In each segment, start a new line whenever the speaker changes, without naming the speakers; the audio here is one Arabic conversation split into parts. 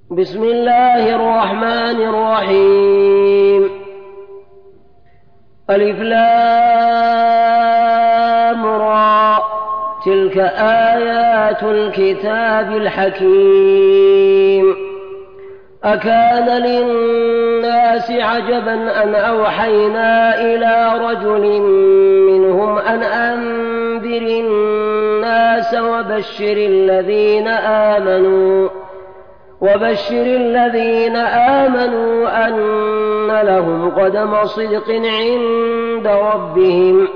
بسم الله الرحمن الرحيم. ألف لام را، تلك آيات الكتاب الحكيم. أكان للناس عجبا أن أوحينا إلى رجل منهم أن أنذر الناس وبشر الذين آمنوا أن لهم قدم صدق عند ربهم.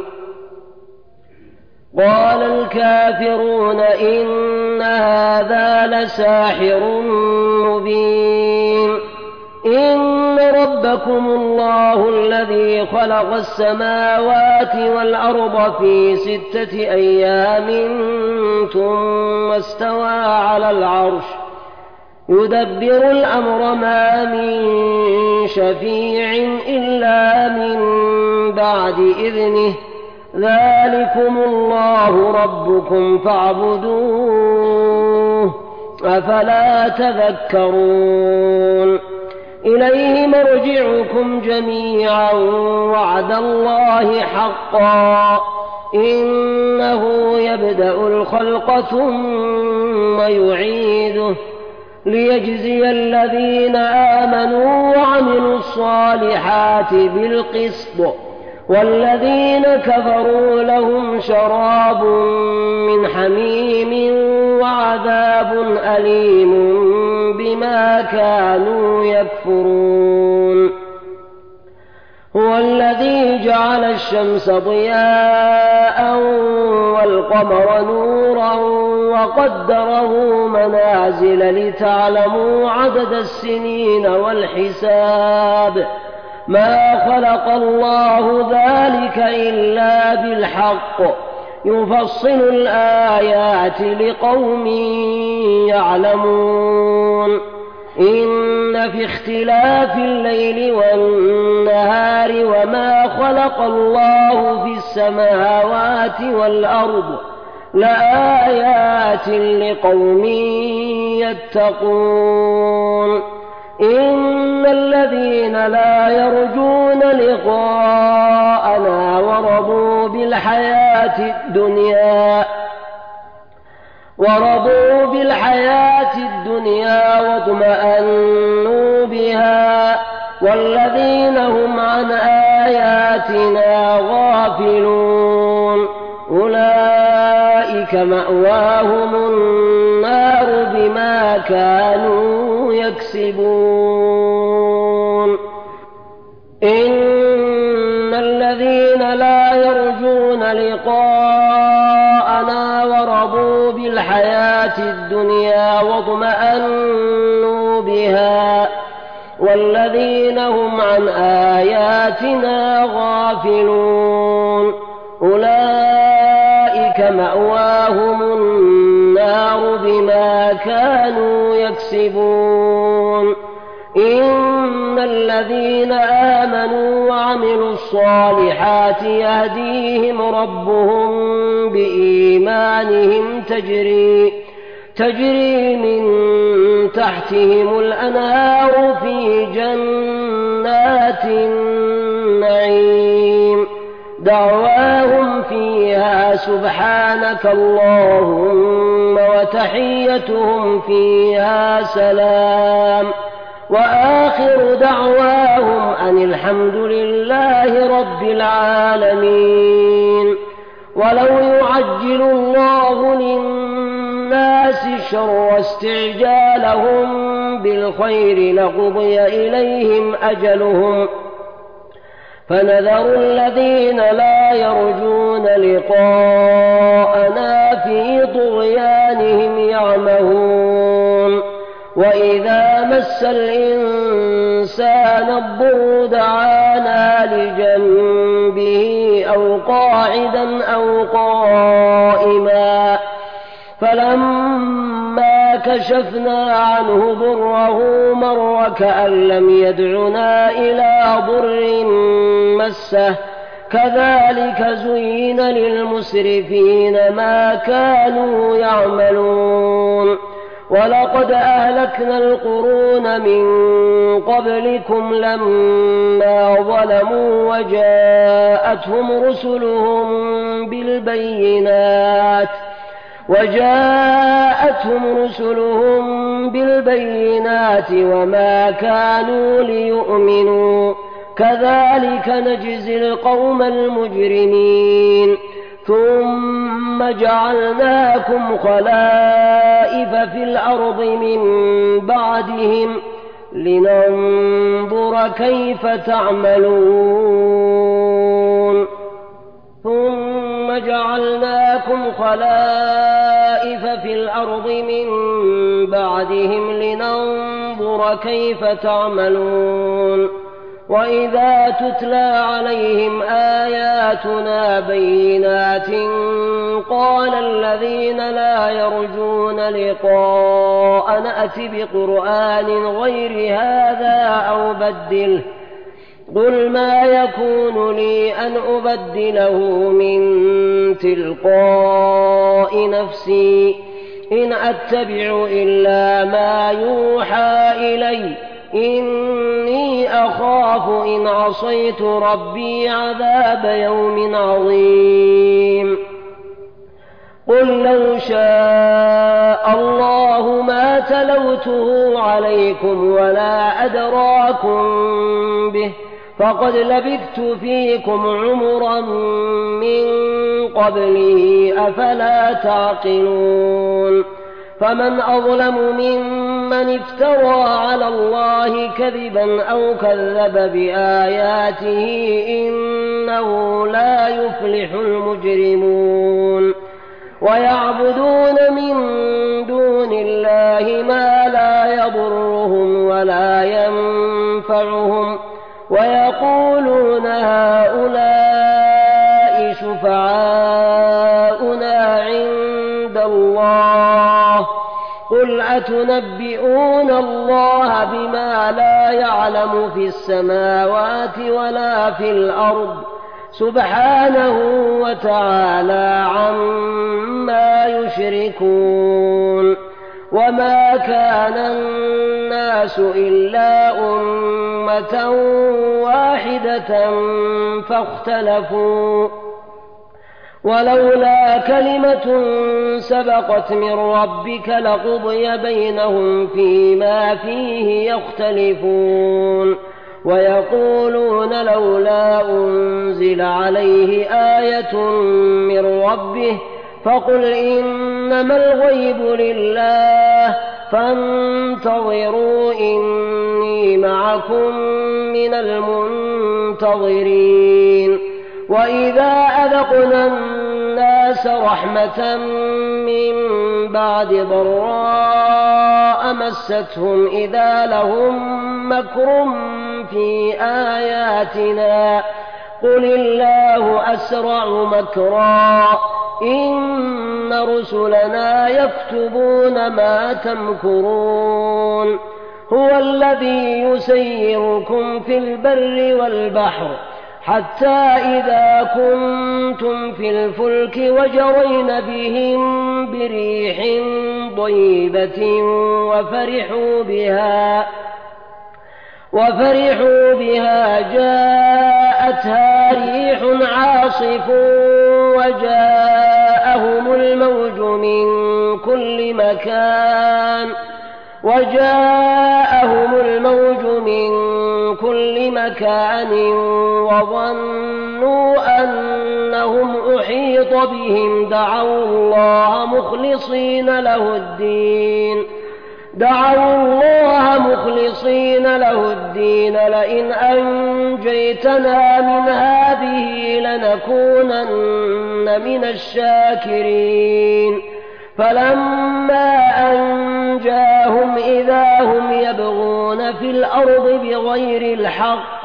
قال الكافرون إن هذا لساحر مبين. إن ربكم الله الذي خلق السماوات والأرض في 6 أيام ثم استوى على العرش يدبر الأمر ما من شفيع إلا من بعد إذنه. ذلكم الله ربكم فاعبدوه أفلا تذكرون. إليه مرجعكم جميعا وعد الله حقا إنه يبدأ الخلق ثم يعيده ليجزي الذين آمنوا وعملوا الصالحات بالقسط والذين كفروا لهم شراب من حميم وعذاب أليم بما كانوا يكفرون. هو الذي جعل الشمس ضياء والقمر نورا وقدره منازل لتعلموا عدد السنين والحساب. ما خلق الله ذلك إلا بالحق يفصل الآيات لقوم يعلمون. إن في اختلاف الليل والنهار وما خلق الله في السماوات والأرض لآيات لقوم يتقون. إن الذين لا يرجون لقاءنا ورضوا بالحياة الدنيا واطمأنوا بها والذين هم عن آياتنا غافلون أولئك مأواهم النار بما كانوا يكسبون. إن الذين لا يرجون لقاءنا ورضوا بالحياة الدنيا واطمأنوا بها والذين هم عن آياتنا غافلون أولئك مأواهم النار بما كانوا يكسبون. إن الذين آمنوا وعملوا الصالحات يهديهم ربهم بإيمانهم تجري من تحتهم الأنهار في جنات النعيم. دعواهم فيها سبحانك اللهم وتحيتهم فيها سلام وآخر دعواهم أن الحمد لله رب العالمين. ولو يعجل الله للناس الشر استعجالهم بالخير لقضي إليهم أجلهم فنذر الذين لا يرجون لقاءنا في طغيانهم يعمهون. وإذا مس الإنسان الضر دعانا لجنبه أو قاعدا أو قائما فلما كشفنا عنه ضره مر كأن لم يدعنا إلى ضر مسه كذلك زين للمسرفين ما كانوا يعملون ولقد أهلكنا القرون من قبلكم لما ظلموا وجاءتهم رسلهم بالبينات وما كانوا ليؤمنوا كذلك نجزي القوم المجرمين ثم جعلناكم خلائف في الأرض من بعدهم لننظر كيف تعملون وإذا تتلى عليهم آياتنا بينات قال الذين لا يرجون لقاءنا ائت بقرآن غير هذا أو بدله قل ما يكون لي أن أبدله من تلقاء نفسي إن أتبع إلا ما يوحى إلي إني أخاف إن عصيت ربي عذاب يوم عظيم قل لو شاء الله ما تلوته عليكم ولا أدراكم به فقد لبثت فيكم عمرا من قبله أفلا تعقلون فمن أظلم ممن افترى على الله كذبا أو كذب بآياته إنه لا يفلح المجرمون ويعبدون من دون الله ما لا يضرهم ولا ينفعهم ويقولون هؤلاء شفعاؤنا عند الله قل أتنبئون الله بما لا يعلم في السماوات ولا في الأرض سبحانه وتعالى عما يشركون وما كان الناس إلا أمة واحدة فاختلفوا ولولا كلمة سبقت من ربك لقضي بينهم فيما فيه يختلفون ويقولون لولا أنزل عليه آية من ربه فقل إنما الغيب لله فانتظروا إني معكم من المنتظرين وإذا أذقنا الناس رحمة من بعد ضراء مستهم إذا لهم مكر في آياتنا قل الله أسرع مكرا إن رسلنا يكتبون ما تمكرون هو الذي يسيركم في البر والبحر حتى إذا كنتم في الفلك وجرين بهم بريح طيبة وفرحوا بها جاءتها ريح عاصف وجاءهم الموج من كل مكان وظنوا أنهم أحيط بهم دعوا الله مخلصين له الدين لئن أنجيتنا من هذه لنكونن من الشاكرين فلما أنجاهم إذا هم يبغون في الأرض بغير الحق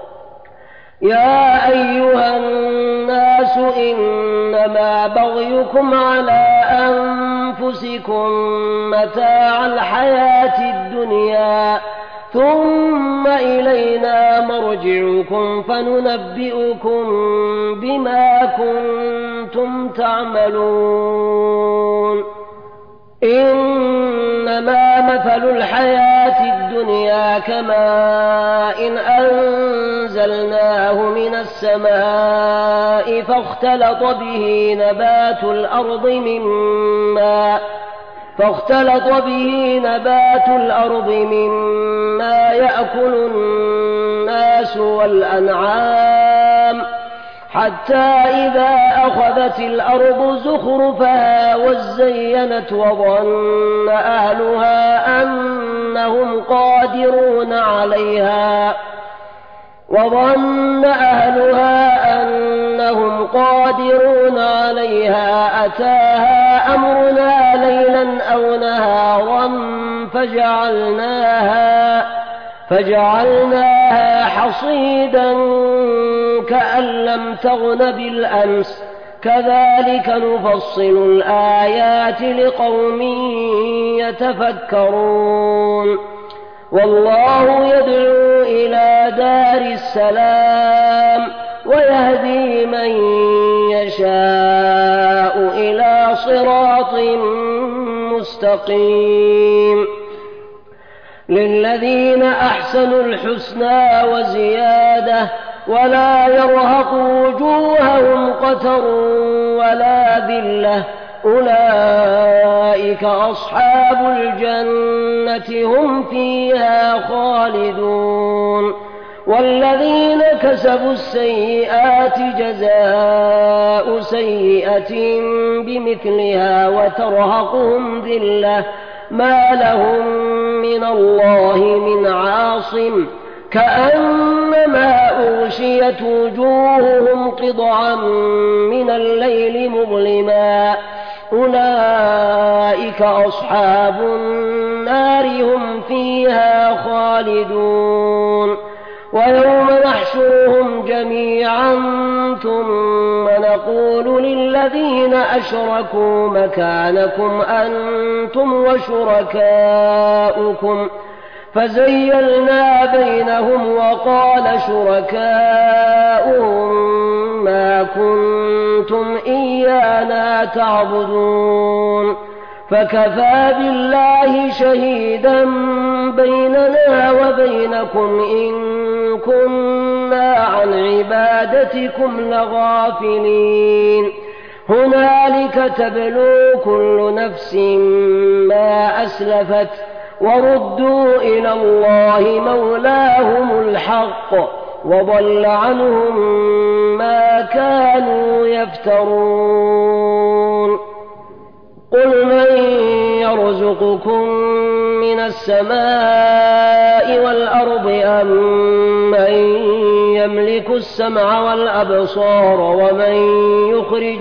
يا أيها الناس إنما بغيكم على أنفسكم متاع الحياة الدنيا ثم إلينا مرجعكم فننبئكم بما كنتم تعملون إن إنما مثل الحياة الدنيا كماء إن أنزلناه من السماء فاختلط به نبات الأرض مما يأكل الناس والأنعام حتى إذا أخذت الأرض زخرفها وزينت وظن أهلها أنهم قادرون عليها أتاها أمرنا ليلا أو نهارا فجعلناها حصيدا كأن لم تغن بالأمس كذلك نفصل الآيات لقوم يتفكرون والله يدعو إلى دار السلام ويهدي من يشاء إلى صراط مستقيم للذين أحسنوا الحسنى وزيادة ولا يرهق وجوههم قتر ولا ذلة أولئك أصحاب الجنة هم فيها خالدون والذين كسبوا السيئات جزاء سيئة بمثلها وترهقهم ذلة ما لهم من الله من عاصم كأنما أغشيت وجوههم قطعا من الليل مظلما أولئك أصحاب النار هم فيها خالدون ويوم نحشرهم جميعا ثم نقول للذين أشركوا مكانكم أنتم وشركاؤكم فزيلنا بينهم وقال شركاؤهم ما كنتم إيانا تعبدون فكفى بالله شهيدا بيننا وبينكم إن كنا عن عبادتكم لغافلين هنالك تبلو كل نفس ما أسلفت وردوا إلى الله مولاهم الحق وضل عنهم ما كانوا يفترون قل من يرزقكم من السماء والأرض أم من يملك السمع والأبصار ومن يخرج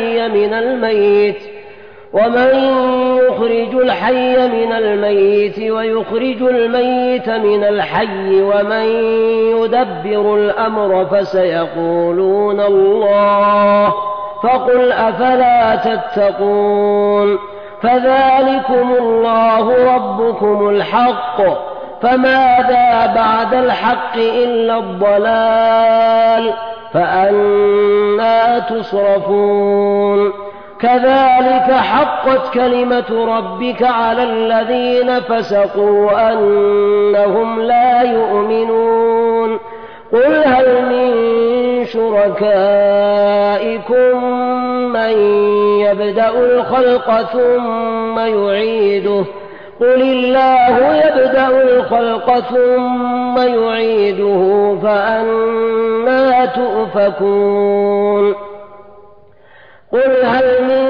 الحي من الميت ويخرج الميت من الحي ومن يدبر الأمر فسيقولون الله فقل أفلا تتقون فذلكم الله ربكم الحق فماذا بعد الحق إلا الضلال فأنى تصرفون كذلك حقت كلمة ربك على الذين فسقوا أنهم لا يؤمنون قل هل من شركائكم من يبدأ الخلق ثم يعيده قل الله يبدأ الخلق ثم يعيده فأنى تؤفكون قل هل من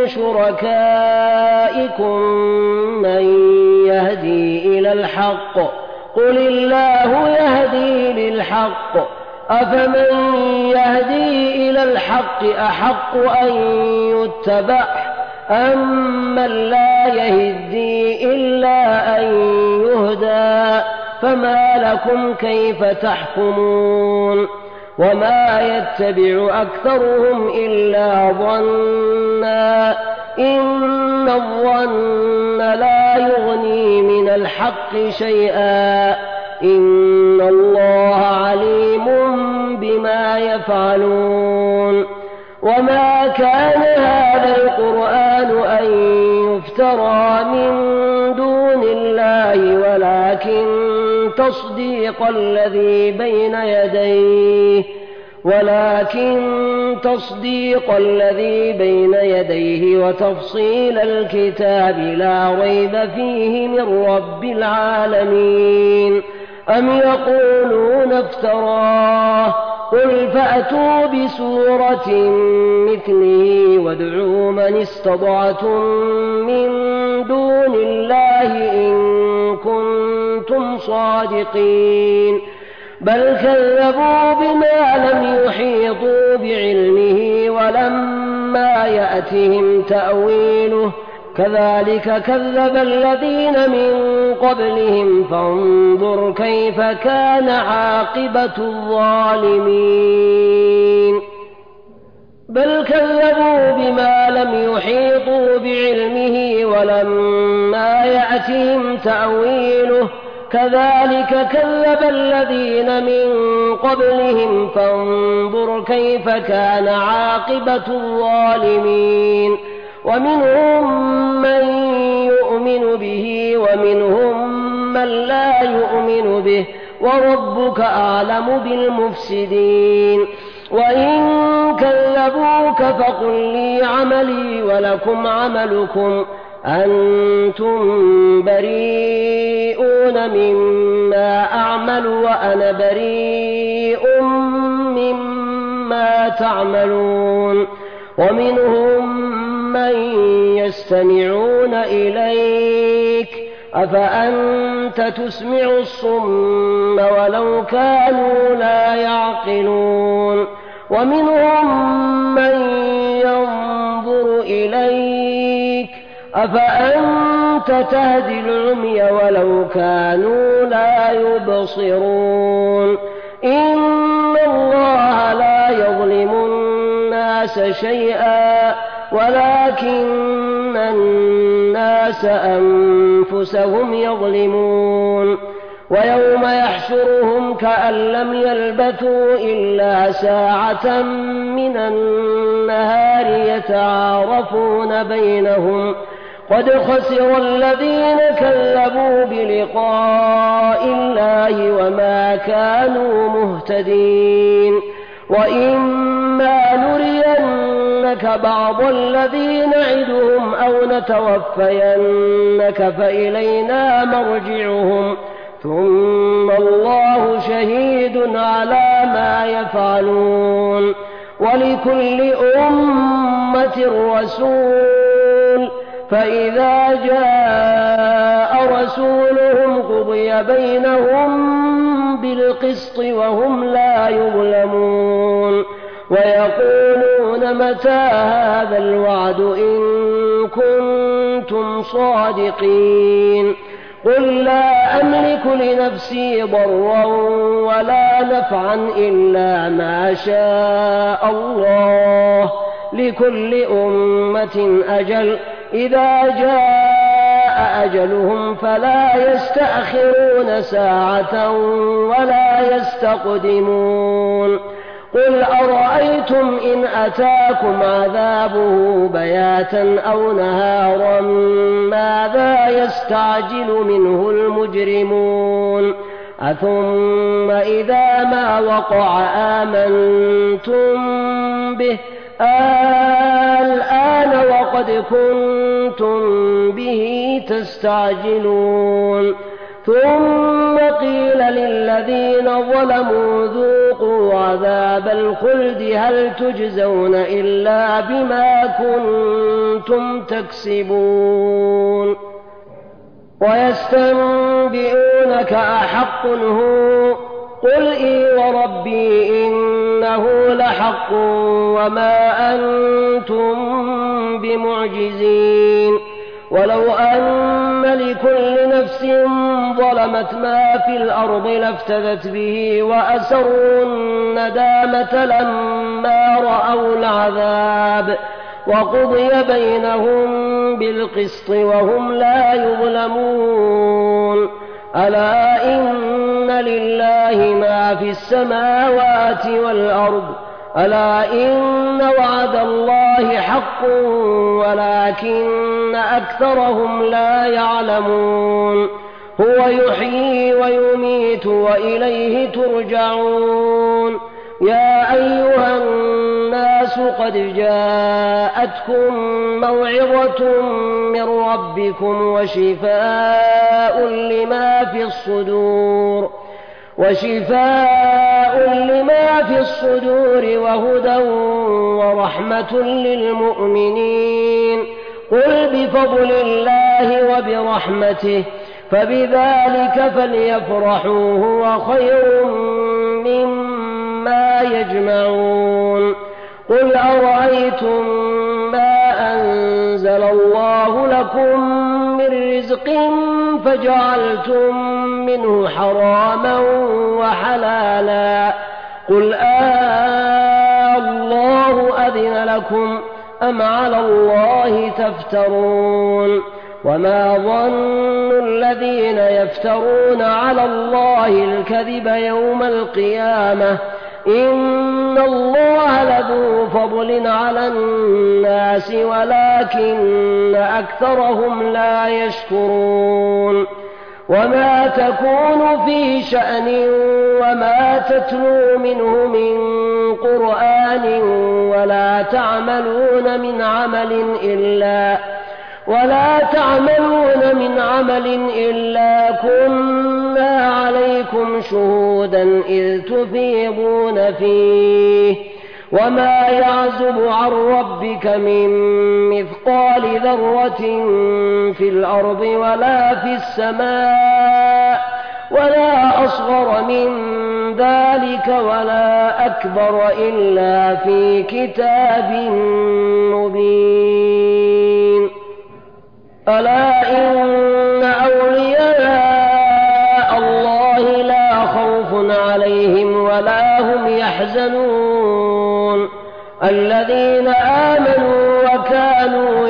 شركائكم من يهدي إلى الحق قل الله يهدي للحق أفمن يهدي إلى الحق أحق أن يتبع أمن لا يهدي إلا أن يهدى فما لكم كيف تحكمون وما يتبع أكثرهم إلا ظنا إن الظن لا يغني من الحق شيئا إن الله عليم بما يفعلون وما كان هذا القرآن أن يفترى من دون ولكن تصديق الذي بين يديه وتفصيل الكتاب لا ريب فيه من رب العالمين. أم يقولون افتراه قل فأتوا بسورة مثله وادعوا من استطعتم من دون الله إن كنتم صادقين. بل كذبوا بما لم يحيطوا بعلمه ولما يأتهم تأويله كذلك كذب الذين من قبلهم فانظر كيف كان عاقبة الظالمين. بل كذبوا بما لم يحيطوا بعلمه ولما يأتهم تأويله كذلك كذب الذين من قبلهم فانظر كيف كان عاقبة الظالمين. ومنهم من يؤمن به ومنهم من لا يؤمن به وربك أعلم بالمفسدين. وإن كذبوك فقل لي عملي ولكم عملكم أنتم بريئون مما أعمل وأنا بريء مما تعملون. ومنهم من يستمعون إليك أفأنت تسمع الصم ولو كانوا لا يعقلون. ومنهم من ينظر إليك أفأنت تهدي العمي ولو كانوا لا يبصرون. إن الله لا يظلم الناس شيئا ولكن الناس أنفسهم يظلمون. ويوم يحشرهم كأن لم يلبثوا إلا ساعة من النهار يتعارفون بينهم قد خسر الذين كذبوا بلقاء الله وما كانوا مهتدين. وإما نرينك بعض الذي نعدهم أو نتوفينك فإلينا مرجعهم ثم الله شهيد على ما يفعلون. ولكل أمة رسول فإذا جاء رسولهم قضي بينهم بالقسط وهم لا يظلمون. ويقولون متى هذا الوعد إن كنتم صادقين. قل لا أملك لنفسي ضرا ولا نفعا إلا ما شاء الله لكل أمة أجل إذا جاء أجلهم فلا يستأخرون ساعة ولا يستقدمون. قل أرأيتم إن أتاكم عذابه بياتا أو نهارا ماذا يستعجل منه المجرمون. أثم إذا ما وقع آمنتم به الآن وقد كنتم به تستعجلون. ثم قيل للذين ظلموا ذوقوا عذاب الخلد هل تجزون إلا بما كنتم تكسبون. ويستنبئونك أحق هو قل إي وربي إنه لحق وما أنتم بمعجزين. ولو أن لكل نفس ظلمت ما في الأرض لافتدت به وأسروا الندامة لما رأوا العذاب وقضي بينهم بالقسط وهم لا يظلمون. ألا إن لله ما في السماوات والأرض ألا إن وعد الله حق ولكن أكثرهم لا يعلمون. هو يحيي ويميت وإليه ترجعون. يا أيها الناس قد جاءتكم موعظة من ربكم وشفاء لما في الصدور وهدى ورحمة للمؤمنين. قل بفضل الله وبرحمته فبذلك فليفرحوا هو خير مما يجمعون. قل أرأيتم ما أنزل الله لكم من رزق فجعلتم منه حراما وحلالا قل الله أذن لكم أم على الله تفترون. وما ظن الذين يفترون على الله الكذب يوم القيامة إن الله لذو فضل على الناس ولكن أكثرهم لا يشكرون. وما تكون في شأن وما تتلو منه من قرآن ولا تعملون من عمل إلا كنا عليكم شهودا إذ تفيضون فيه. وما يعزب عن ربك من مثقال ذرة في الأرض ولا في السماء ولا أصغر من ذلك ولا أكبر إلا في كتاب مبين. ألا إن أولياء الله لا خوف عليهم ولا هم يحزنون الذين آمنوا وكانوا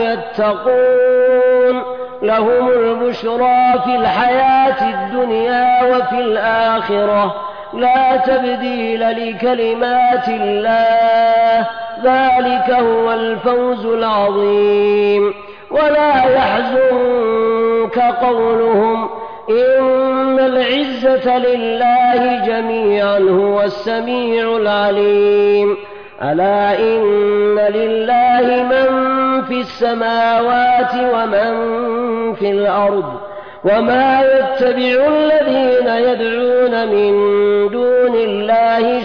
يتقون لهم البشرى في الحياة الدنيا وفي الآخرة لا تبديل لكلمات الله ذلك هو الفوز العظيم. ولا يحزنك قولهم إن العزة لله جميعا هو السميع العليم. ألا إن لله من في السماوات ومن في الأرض وما يتبع الذين يدعون من دون الله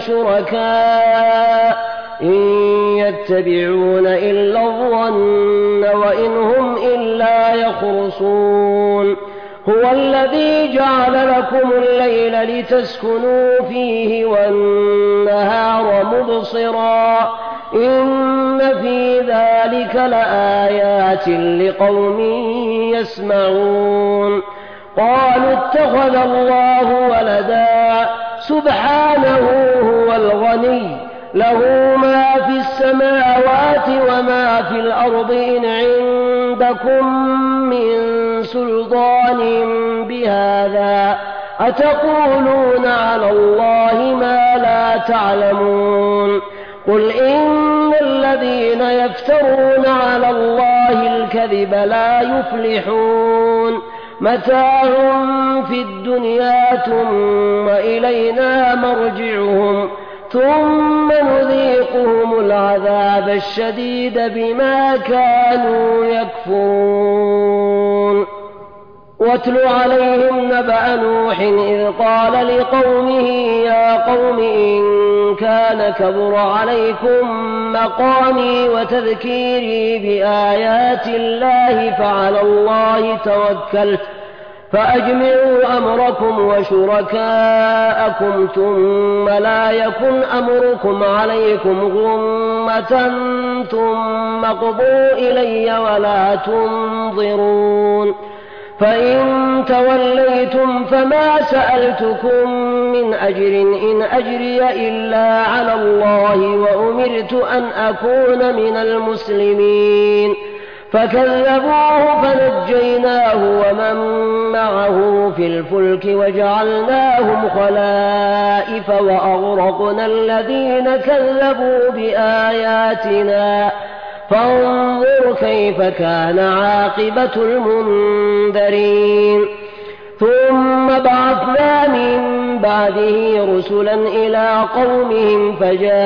شركاء إن يتبعون إلا الظن وإن هم إلا يخرصون. هو الذي جعل لكم الليل لتسكنوا فيه والنهار مبصرا إن في ذلك لآيات لقوم يسمعون. قالوا اتخذ الله ولدا سبحانه هو الغني له ما في السماوات وما في الأرض إن عندكم من سلطان بهذا أتقولون على الله ما لا تعلمون. قل إن الذين يفترون على الله الكذب لا يفلحون متاع في الدنيا ثم إلينا مرجعهم ثم نذيقهم العذاب الشديد بما كانوا يكفرون. واتل عليهم نبأ نوح إذ قال لقومه يا قوم إن كان كبر عليكم مقامي وتذكيري بآيات الله فعلى الله توكلت فأجمعوا أمركم وشركاءكم ثم لا يكن أمركم عليكم غمة ثم اقضوا إلي ولا تنظرون. فإن توليتم فما سألتكم من أجر إن أجري إلا على الله وأمرت أن أكون من المسلمين. فكذبوه فنجيناه ومن معه في الفلك وجعلناهم خلائف وأغرقنا الذين كذبوا بآياتنا فانظر كيف كان عاقبة المنذرين. ثم بعثنا من بعده رسلا إلى قومهم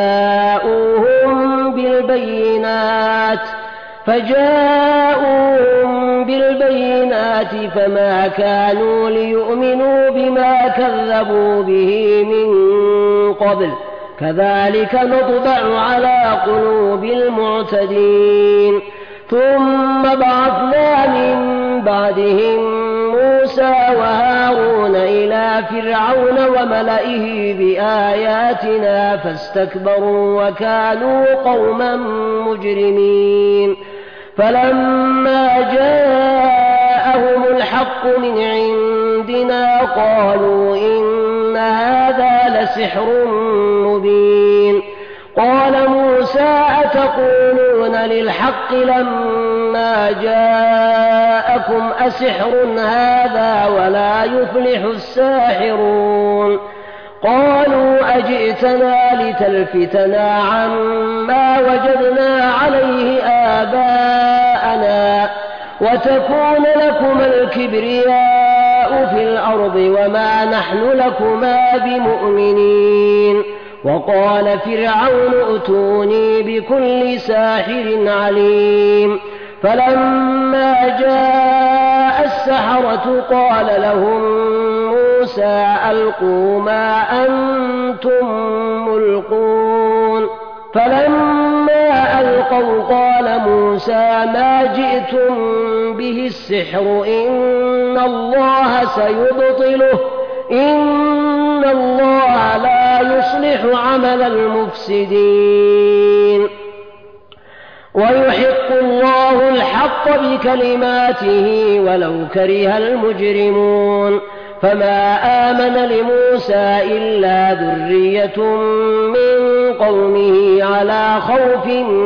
فجاءوهم بالبينات فما كانوا ليؤمنوا بما كذبوا به من قبل كذلك نطبع على قلوب المعتدين. ثم بعثنا من بعدهم موسى وهارون إلى فرعون وملئه بآياتنا فاستكبروا وكانوا قوما مجرمين. فلما جاءهم الحق من عندنا قالوا إن هذا لسحر مبين. قال موسى أتقولون للحق لما جاءكم أسحر هذا ولا يفلح الساحرون. قالوا أجئتنا لتلفتنا عما وجدنا عليه آباءنا وتكون لكما الكبرياء في الأرض وما نحن لكما بمؤمنين. وقال فرعون ائتوني بكل ساحر عليم. فلما جاء السحرة قال لهم موسى ألقوا ما أنتم ملقون. فلما ألقوا قال موسى ما جئتم به السحر إن الله سيبطله إن الله لا يصلح عمل المفسدين ويحق الله الحق بكلماته ولو كره المجرمون. فما آمن لموسى إلا ذرية من قومه على خوف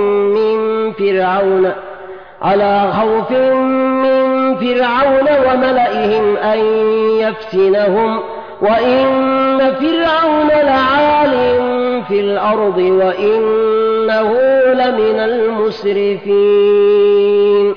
من فرعون وملئهم أن يفتنهم وإن فرعون لعال في الأرض وإنه لمن المسرفين.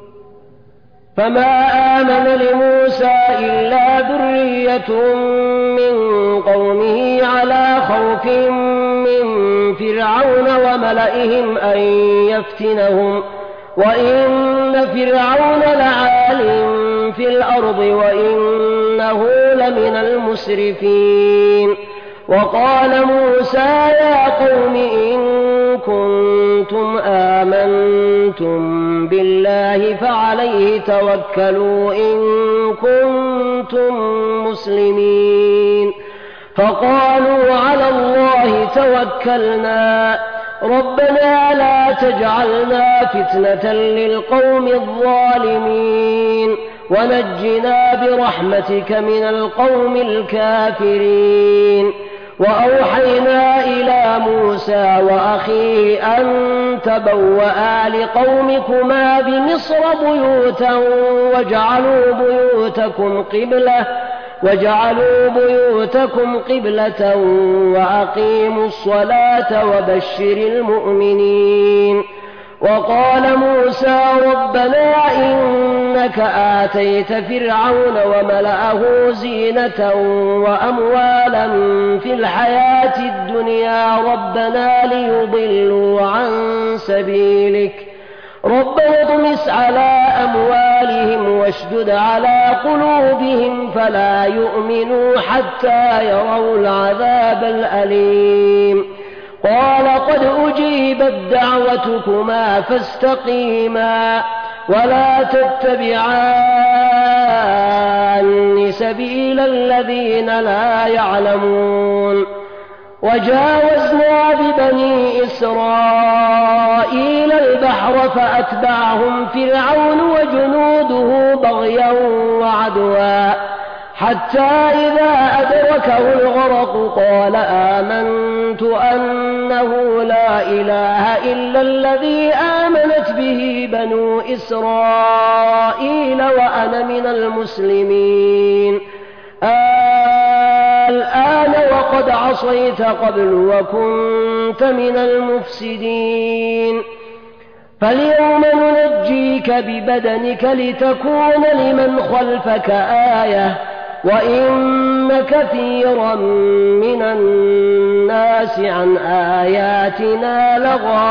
فما آمن لموسى إلا ذرية من قومه على خوف من فرعون وملئهم أن يفتنهم وإن فرعون لعال في الأرض وإنه لمن المسرفين. وقال موسى يا قوم إن كنتم آمنتم بالله فعليه توكلوا إن كنتم مسلمين. فقالوا على الله توكلنا ربنا لا تجعلنا فتنة للقوم الظالمين ونجنا برحمتك من القوم الكافرين. وأوحينا إلى موسى وأخيه أن تبوأ لقومكما بمصر بيوتا وجعلوا بيوتكم قبلة وأقيموا الصلاة وبشر المؤمنين. وقال موسى ربنا إنك آتيت فرعون وملأه زينة وأموالا في الحياة الدنيا ربنا ليضلوا عن سبيلك ربنا اطمس على أموالهم واشدد على قلوبهم فلا يؤمنوا حتى يروا العذاب الأليم. قال قد أجيبت دعوتكما فاستقيما ولا تتبعان سبيل الذين لا يعلمون. وجاوزنا ببني إسرائيل البحر فأتبعهم فرعون وجنوده بغيا وعدوا حتى إذا أدركه الغرق قال آمنت أنه لا إله إلا الذي آمنت به بنو إسرائيل وأنا من المسلمين. الآن وقد عصيت قبل وكنت من المفسدين فاليوم ننجيك ببدنك لتكون لمن خلفك آية وإن كثيرا من الناس عن آياتنا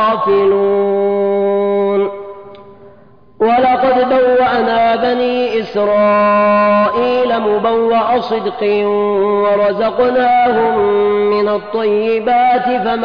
لغافلون ولقد بوأنا بني إسرائيل مبوأ صدق ورزقناهم من الطيبات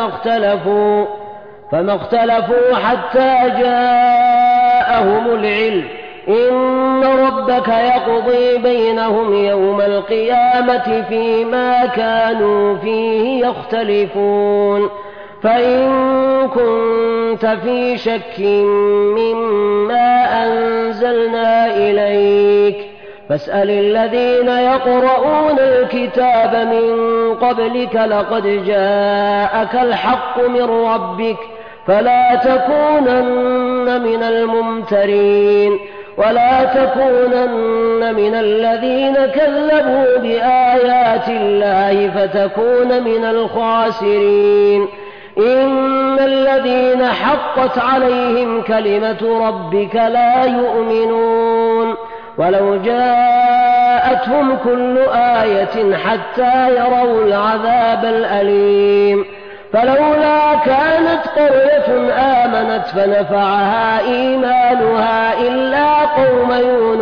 فما اختلفوا حتى جاءهم العلم إن ربك يقضي بينهم يوم القيامة فيما كانوا فيه يختلفون فإن كنت في شك مما أنزلنا إليك فاسأل الذين يقرؤون الكتاب من قبلك لقد جاءك الحق من ربك فلا تكونن من الممترين ولا تكونن من الذين كذبوا بآيات الله فتكون من الخاسرين إن الذين حقت عليهم كلمة ربك لا يؤمنون ولو جاءتهم كل آية حتى يروا العذاب الأليم فلولا كانت قرية آمنت فنفعها إيمانها إلا قوم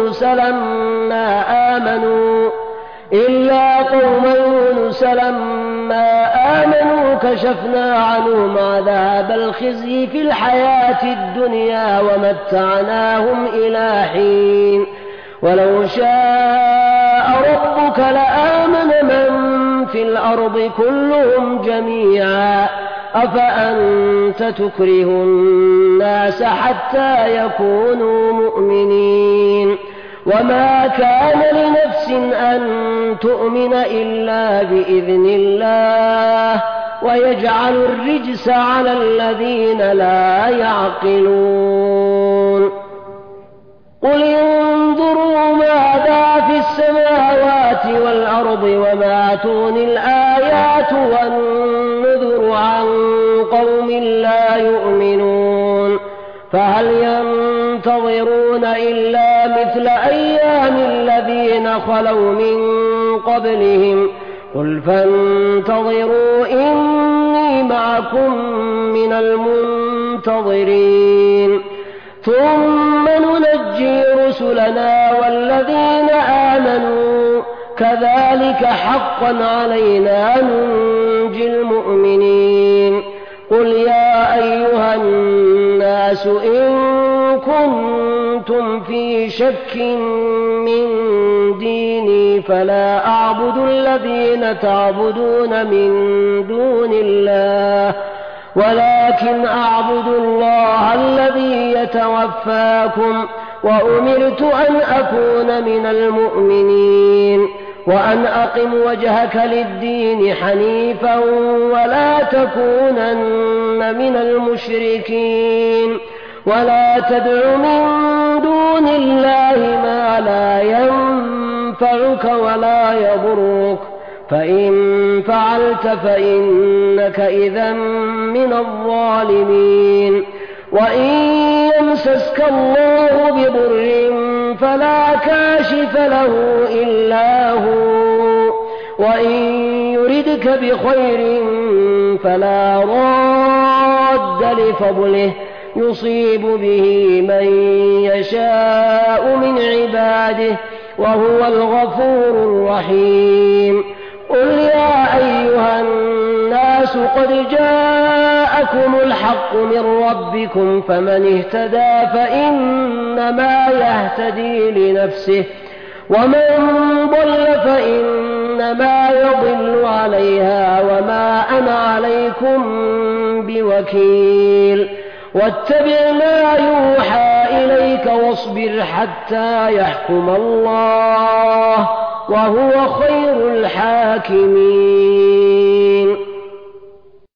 يونس لما آمنوا كشفنا عنهم عذاب الخزي في الحياة الدنيا ومتعناهم إلى حين ولو شاء ربك لآمن من في الأرض كلهم جميعا أفأنت تكره الناس حتى يكونوا مؤمنين وما كان لنفس أن تؤمن إلا بإذن الله ويجعل الرجس على الذين لا يعقلون قل انظروا ماذا في السماوات والأرض وما تغني الآيات والنذر عن قوم لا يؤمنون فهل ينتظرون إلا مثل أيام الذين خلوا من قبلهم قل فانتظروا إني معكم من المنتظرين ثم ننجي رسلنا والذين آمنوا كذلك حقا علينا ننجي المؤمنين قل يا أيها الناس إن كنتم في شك من ديني فلا أعبد الذين تعبدون من دون الله ولكن أعبد الله الذي يتوفاكم وأمرت أن أكون من المؤمنين وأن أقم وجهك للدين حنيفا ولا تكونن من المشركين ولا تدع من دون الله ما لا ينفعك ولا يضرك فإن فعلت فإنك إذا من الظالمين وإن يمسسك الله بضر فلا كاشف له إلا هو وإن يردك بخير فلا راد لفضله يصيب به من يشاء من عباده وهو الغفور الرحيم قل يا أيها الناس قد جاءكم الحق من ربكم فمن اهتدى فإنما يهتدي لنفسه ومن ضل فإنما يضل عليها وما أنا عليكم بوكيل واتبع ما يوحى إليك واصبر حتى يحكم الله وهو خير الحاكمين